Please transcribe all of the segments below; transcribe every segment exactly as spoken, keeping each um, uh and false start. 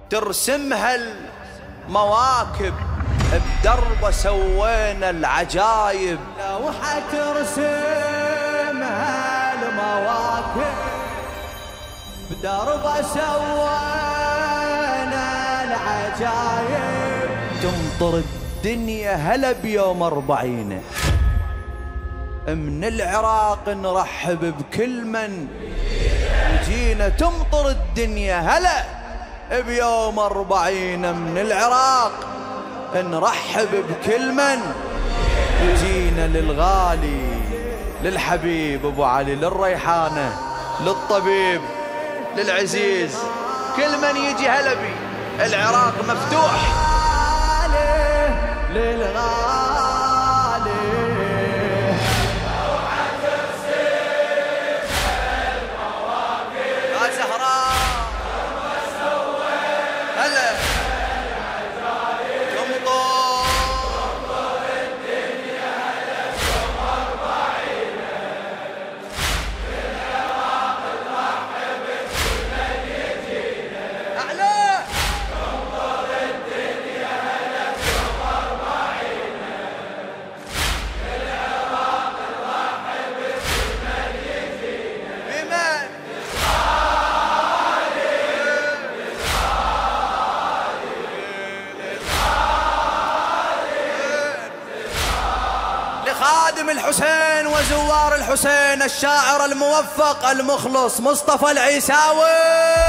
ترسمها المواكب، بدربه سوينا العجايب. لوحة ترسمها المواكب، بدربه سوينا العجايب. تمطر الدنيا هلا بيوم أربعين، من العراق نرحب بكل من يجينا. تمطر الدنيا هلا بيوم أربعين، من العراق نرحب بكل من يجينا. للغالي للحبيب أبو علي، للريحانة، للطبيب، للعزيز، كل من يجي هلا بي. العراق مفتوح للغالي. يا زهراء هلا تمطر الدنيا هلا يوم أربعين، العراق نرحب بكل من يجينا. أعلى تمطر الدنيا هلا يوم أربعين، العراق نرحب بكل من يجينا. بمن لخادم الحسين وزوار الحسين، الشاعر الموفق المخلص مصطفى العيساوي.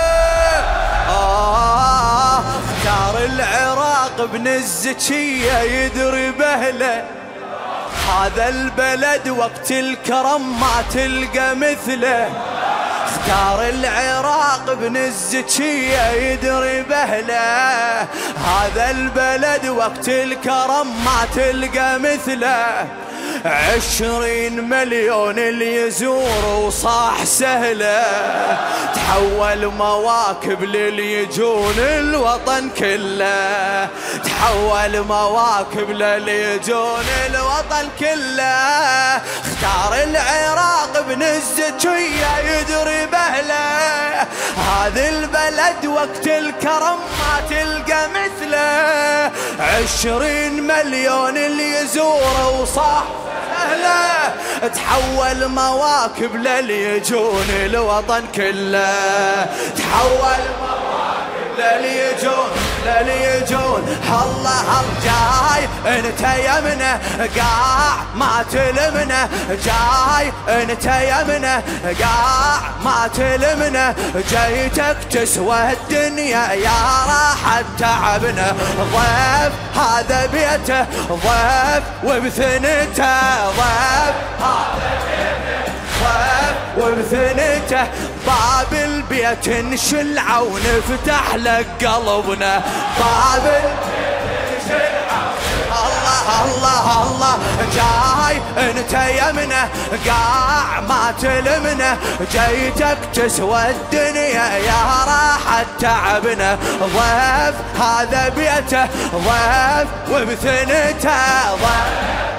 آه اختار العراق ابن الزكية يدري بهله، هذا البلد وقت الكرم ما تلقى مثله. اختار العراق ابن الزكية يدري بهله، هذا البلد وقت الكرم ما تلقى مثله. عشرين مليون اللي يزور وصاح سهله، تحول مواكب للي يجون الوطن كله. تحول مواكب للي يجون الوطن كله. اختار العراق ابن الزكية يدري بهله، هذا البلد وقت الكرم ما تلقى مثله. عشرين مليون اللي يزور وصاح سهله، تحول مواكب للي يجون الوطن كله. تحول مواكب للي يجون للي يجون. الله هالجاي انت يمنا قاع ما تلمنا، جاي انت يمنا قاع ما تلمنا. جيتك تسوى الدنيا يا راحة تعبنا. ضيف هذا بيته ضيف وبثنته، ضيف هذا بيته ضيف وبثنته. باب البيت نشلعه ونفتح لك قلبنا. باب البيت نشلعه. الله الله الله جاي انت يمنا قاع ما تلمنا. جيتك تسوى الدنيا يا راحة تعبنا. ضيف هذا بيته ضيف وبثنته، ضيف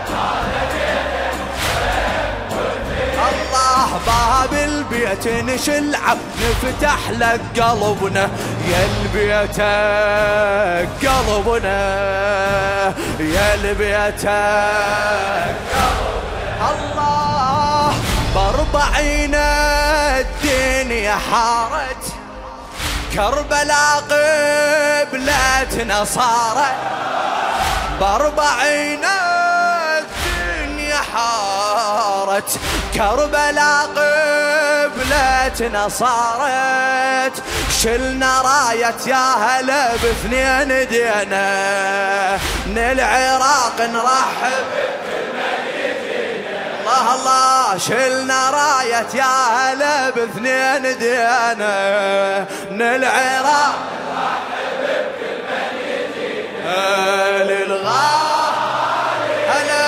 باب البيت نشلعه نفتح لك قلبنا. يا البيتك قلبنا، يا البيتك قلبنا. الله باربعين الدنيا حارت، كربلاء قبلتنا صارت. باربعين الدنيا حارت، كربلاء قبلتنا صارت. شلنا راية يا هلا باثنين دينا، من العراق نرحب بكل من يجينا. الله الله شلنا راية يا هلا باثنين دينا، من العراق نرحب بكل من يجينا. للغالي هلا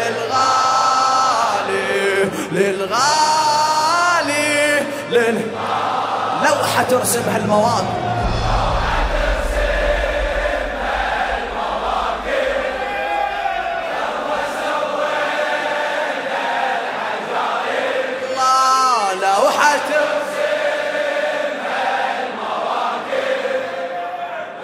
للغالي لل لوحة ترسمها المواكب. الله لوحة ترسمها المواكب،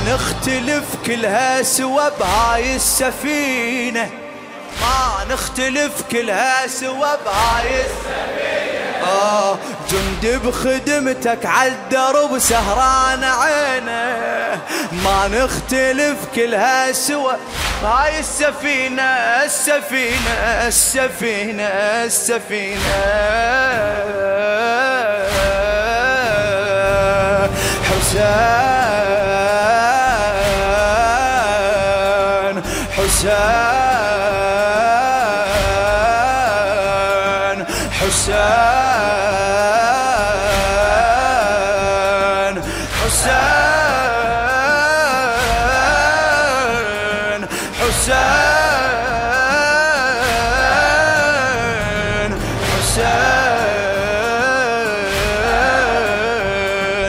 نختلف كلها سوا بهاي السفينة، ما نختلف كلها سوا بهاي السفينة. آه جندي بخدمتك عالدرب سهران عينه، ما نختلف كلها سوا بهاي السفينة. السفينة السفينة السفينة حسين حسين حسين حسين حسين حسين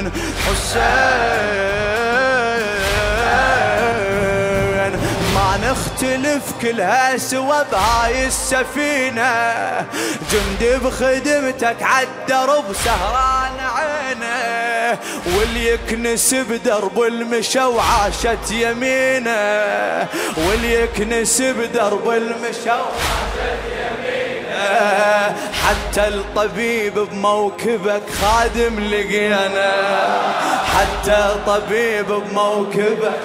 حسين ما نختلف كلها سوا بهاي السفينة، جندي بخدمتك عالدرب سهران عينه، واللي يكنس بدرب المشى وعاشت يمينه، واللي يكنس بدرب المشى وعاشت يمينه، حتى الطبيب بموكبك خادم لقينا، حتى الطبيب بموكبك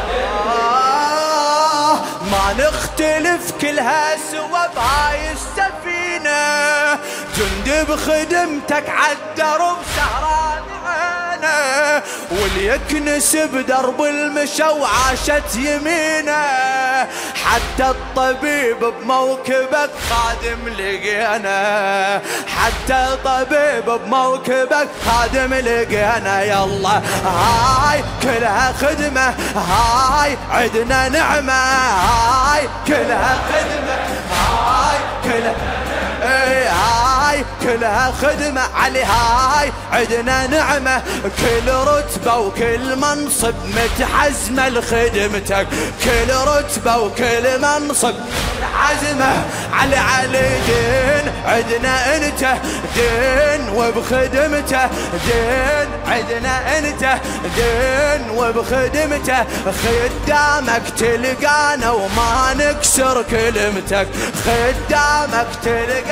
آه ما نختلف كلها سوا بهاي السفينة، جندي بخدمتك عالدرب سهران عينه، واللي يكنس بدرب المشى وعاشت يمينه، حتى الطبيب بموكبك خادم لقينا، حتى الطبيب بموكبك خادم لقينا. يلا هاي كلها خدمة، هاي عدنا نعمة، هاي كلها خدمة، هاي كلها اي هاي كلها خدمة علي، هاي عدنا نعمة، كل رتبة وكل منصب متحزمة لخدمتك، كل رتبة وكل منصب متحزمة علي علي دين عدنا انت دين وبخدمته دين عدنا انت دين وبخدمته، خدامك تلقانا وما نكسر كلمتك، خدامك تلقانا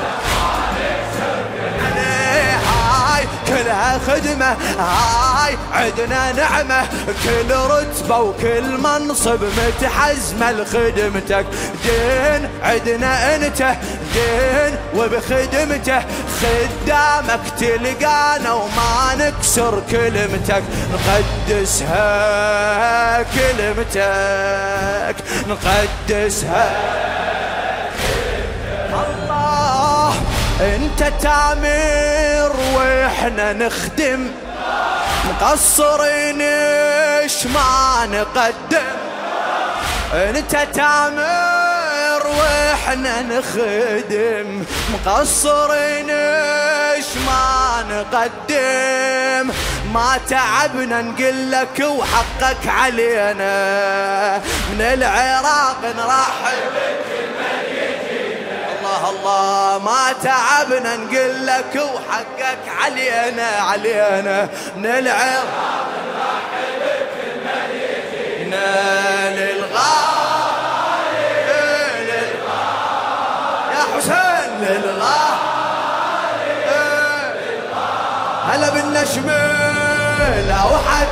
هاي كلها خدمة، هاي عدنا نعمة، كل رتبة وكل منصب متحزمة لخدمتك، دين عدنا انت دين وبخدمته، خدامك تلقانا وما نكسر كلمتك، نقدسها كلمتك نقدسها. الله انت تامر واحنا نخدم، مقصرين ايش ما نقدم، انت تامر واحنا نخدم، مقصرين ايش ما نقدم، ما تعبنا نقول لك وحقك علينا، من العراق نرحب الله، ما تعبنا نقول لك وحقك علينا علينا، من العراق نرحب بكل من يجينا للغالي للغالي يا حسين للغالي هلا بالنجم لوحة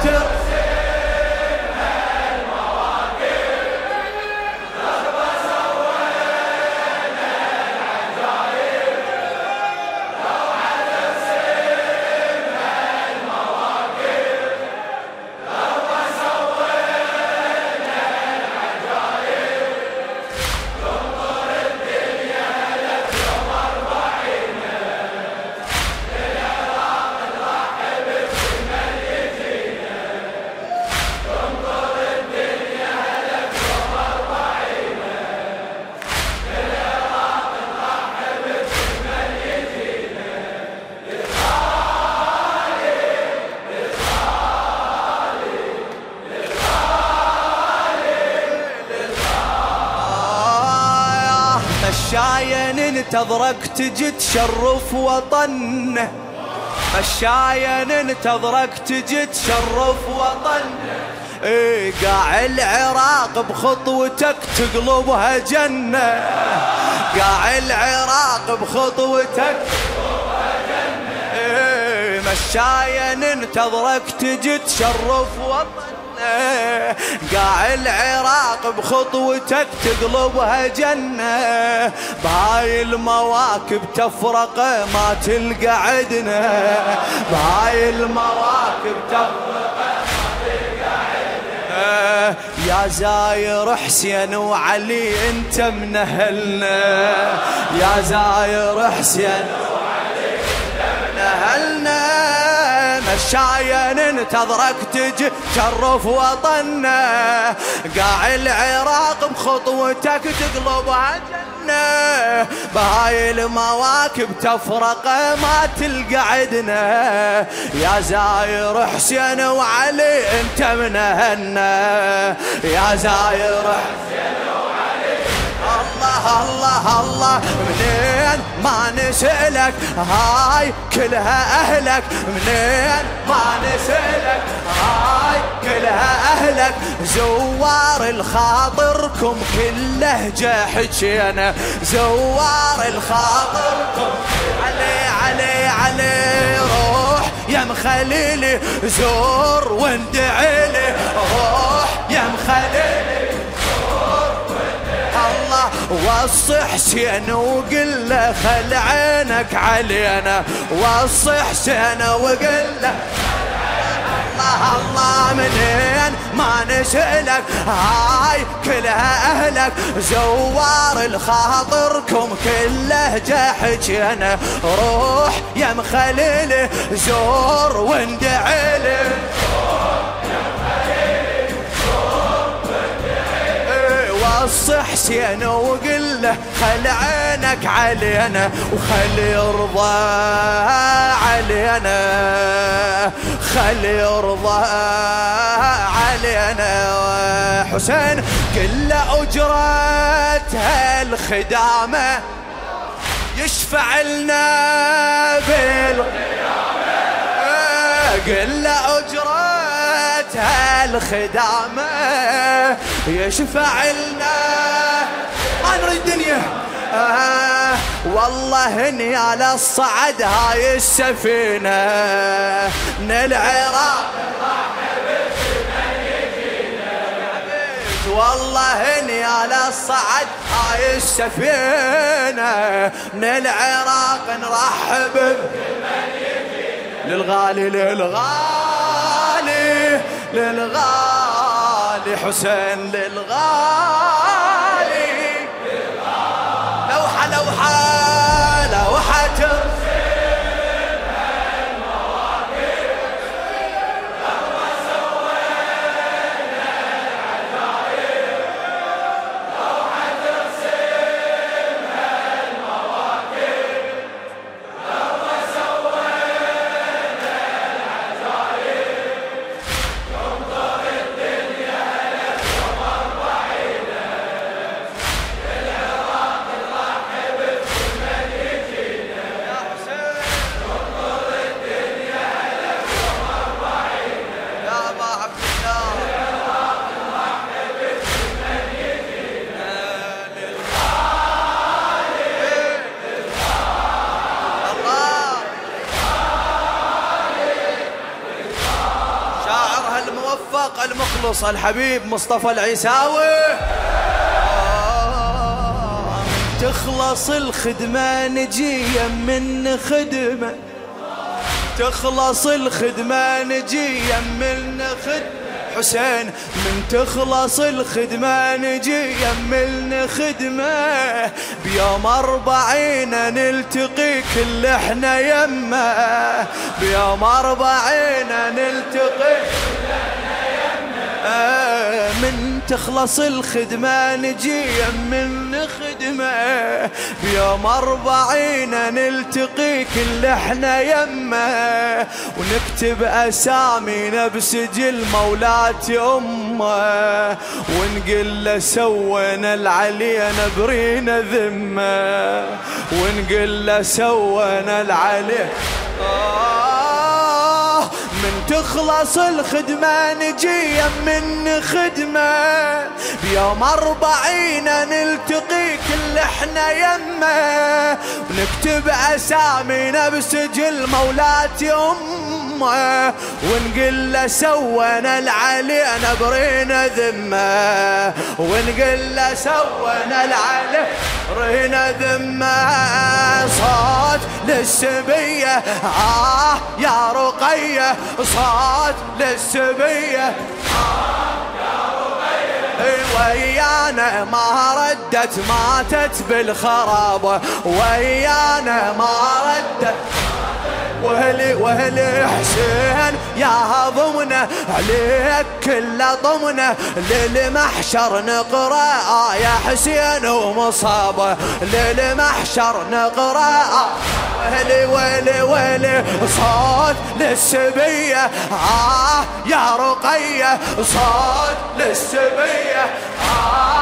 مشايا ننتظرك تجي تشرف وطنه، مشايا ننتظرك تجي تشرف وطنه، إيه قاع العراق بخطوتك تقلبها جنة، قاع العراق بخطوتك تقلبها جنة. إيه مشايا ننتظرك تجي تشرف وطننا، قاع العراق بخطوتك تقلبها جنة. بهاي المواكب تفرق ما تلقى عدنا، بهاي المواكب تفرق ما تلقى عدنا. يا زاير حسين وعلي انت من اهلنا، يا زاير حسين وعلي انت من اهلنا. مشايا ننتظرك تجي تشرف وطننا، قاع العراق بخطوتك تقلبها جنة. بهاي المواكب تفرق ما تلقى عدنا، يا زاير حسين وعلي انت من اهلنا، يا زاير حسين وعلي. الله الله الله منين ما نسألك هاي كلها أهلك، منين ما نسألك هاي كلها أهلك. زوار الخاطركم كله جا حجينا، زوار الخاطركم علي علي علي. روح يا مخليلي زور واندعيلي، روح يا مخليلي الله. وصي حسين وقل له خل عينك علينا، وصي حسين وقل له الله الله. منين ما نسألك هاي كلها أهلك، زوار الخاطركم كله جا حجينا. روح يا مخليلي زور واندعيلي، وصي حسين وقل له خل عينك علينا، وخل يرضى علينا، خل يرضى علينا. حسين كل أجرة هالخدامة يشفع لنا بالقيامة، كل أجرة هالخدامة يشفع لنا. ما نريد دنيا آه والله اني على الصعد هاي السفينة من العراق والله اني على الصعد هاي السفينة من العراق نرحب للغالي للغالي للغالي حسين للغالي. لوحة لوحة لوحة ترسل المواكب، لما سوينا العجائب. لوحة ترسل المواكب، لما سوينا العجائب. تنظر الدنيا لك قمر بعيدة، للعراق نرحب بمن يجينا. يا حسين تنظر الدنيا لك قمر بعيدة، يا أبا عبد الله للعراق نرحب بمن يجينا. للغالي الله شاعرها الموفق المخلص الحبيب مصطفى العيساوي. تخلص الخدمة نجي من خدمة، تخلص الخدمة نجي من خدمة. حسين من تخلص الخدمة نجي من خدمة، بيوم أربعين نلتقي كل احنا يمه، بيوم أربعين نلتقي كل احنا يمه. من تخلص الخدمة نجي من خدمة، بيوم أربعين نلتقي كل احنا يمه، ونكتب أسامينا بسجل مولات أمه، ونقل له سوينا العلينا برينا ذمة، ونقل له سوينا العلينا. آه من تخلص الخدمة نجي من خدمة، بيوم أربعين نلتقي كل احنا يمه، ونكتب أسامينا بسجل مولاتي أمه، ونقول له سوينا العلينا برينا ذمه، ونقول له سوينا العلينا برينا ذمه. صوت للسبية آه يا رقية، صوت للسبية آه يا رقية، ويانا ما ردت ماتت بالخراب، ويانا ما ردت وهلي وهلي حسين يا ضمنه عليك كل ضمنه، للمحشر نقرأ آه يا حسين ومصابه، للمحشر نقرأ وهلي وهلي وهلي. صوت للسبية آه يا رقية، صوت للسبية آه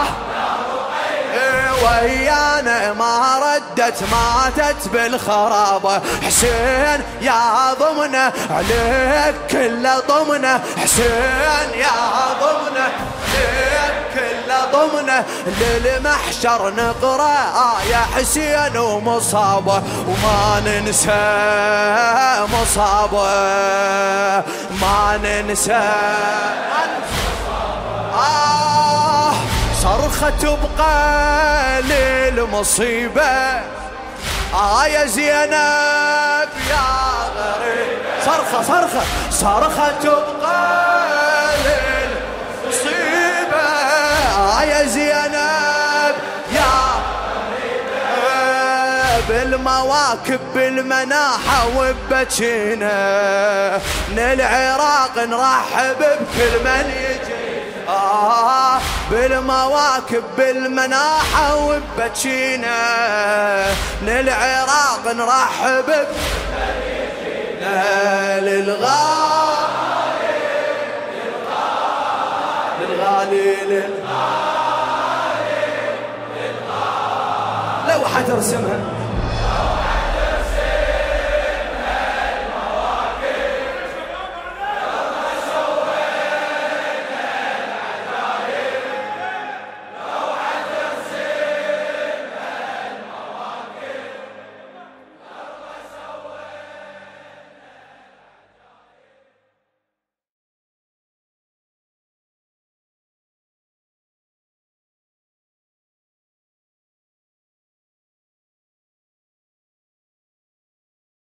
ويانا ما ردت ماتت بالخرابة، حسين يا ضمنه عليك كل ضمنه، حسين يا ضمنه عليك كل ضمنه، للمحشر نقرأ آه يا حسين ومصابه، وما ننسى مصابه، ما ننسى آه صرخة تبقى للمصيبة آه يا زينب يا غريب، صرخة صرخة صرخة تبقى للمصيبة آه يا زينب يا غريب، بالمواكب بالمناحة وبتشينا من العراق نرحب بكل من يجي آه بالمواكب بالمناحة وبتشينا من العراق نرحب بنا، للغالي للغالي للغالي للغالي لوحة ترسمها